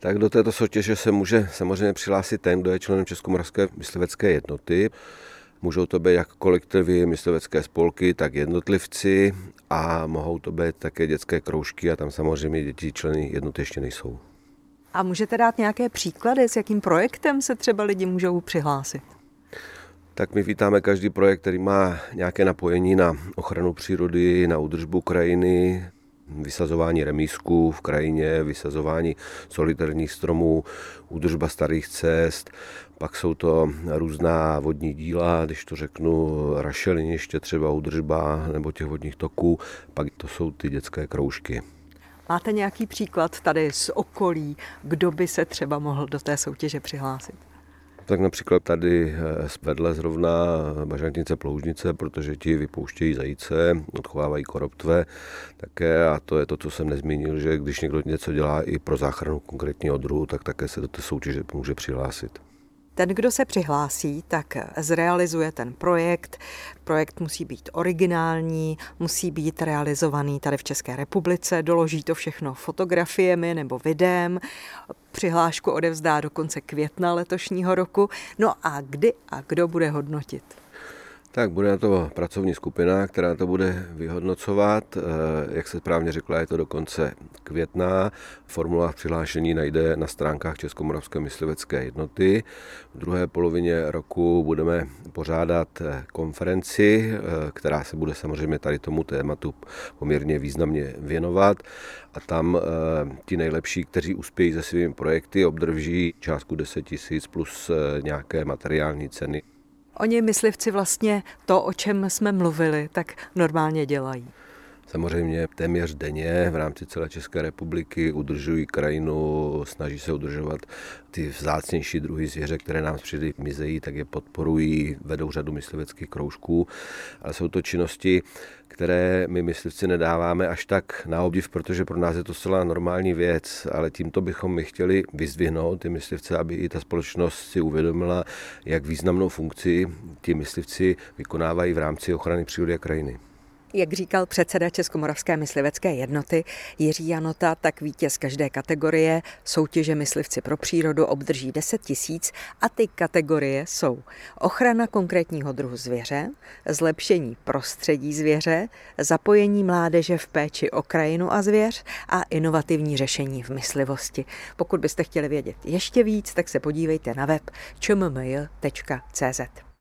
Tak do této soutěže se může samozřejmě přihlásit ten, kdo je členem Českomoravské myslivecké jednoty. Můžou to být jak kolektivy, myslivecké spolky, tak jednotlivci a mohou to být také dětské kroužky a tam samozřejmě děti členy jednoty ještě nejsou. A můžete dát nějaké příklady, s jakým projektem se třeba lidi můžou přihlásit? Tak my vítáme každý projekt, který má nějaké napojení na ochranu přírody, na údržbu krajiny, vysazování remízků v krajině, vysazování solitérních stromů, údržba starých cest, pak jsou to různá vodní díla, když to řeknu, rašeliniště třeba údržba nebo těch vodních toků, pak to jsou ty dětské kroužky. Máte nějaký příklad tady z okolí, kdo by se třeba mohl do té soutěže přihlásit? Tak například tady vedle zrovna Bažantnice Ploužnice, protože ti vypouštějí zajíce, odchovávají koroptve také a to je to, co jsem nezmínil, že když někdo něco dělá i pro záchranu konkrétního druhu, tak také se do té soutěže může přihlásit. Ten, kdo se přihlásí, tak zrealizuje ten projekt. Projekt musí být originální, musí být realizovaný tady v České republice, doloží to všechno fotografiemi nebo videem. Přihlášku odevzdá do konce května letošního roku. No a kdy a kdo bude hodnotit? Tak bude na to pracovní skupina, která to bude vyhodnocovat. Jak se správně řekla, je to do konce května. Formulář přihlášení najde na stránkách Českomoravské myslivecké jednoty. V druhé polovině roku budeme pořádat konferenci, která se bude samozřejmě tady tomu tématu poměrně významně věnovat. A tam ti nejlepší, kteří uspějí se svými projekty, obdrží částku 10 000 plus nějaké materiální ceny. Oni myslivci vlastně to, o čem jsme mluvili, tak normálně dělají. Samozřejmě téměř denně v rámci celé České republiky udržují krajinu, snaží se udržovat ty vzácnější druhy zvěře, které nám přijde mizejí, tak je podporují, vedou řadu mysliveckých kroužků, ale jsou to činnosti, které my myslivci nedáváme až tak na obdiv, protože pro nás je to zcela normální věc, ale tímto bychom my chtěli vyzdvihnout ty myslivce, aby i ta společnost si uvědomila, jak významnou funkci ti myslivci vykonávají v rámci ochrany přírody a krajiny. Jak říkal předseda Českomoravské myslivecké jednoty Jiří Janota, tak vítěz každé kategorie soutěže Myslivci pro přírodu obdrží 10 000 a ty kategorie jsou ochrana konkrétního druhu zvěře, zlepšení prostředí zvěře, zapojení mládeže v péči o krajinu a zvěř a inovativní řešení v myslivosti. Pokud byste chtěli vědět ještě víc, tak se podívejte na web čmmj.cz.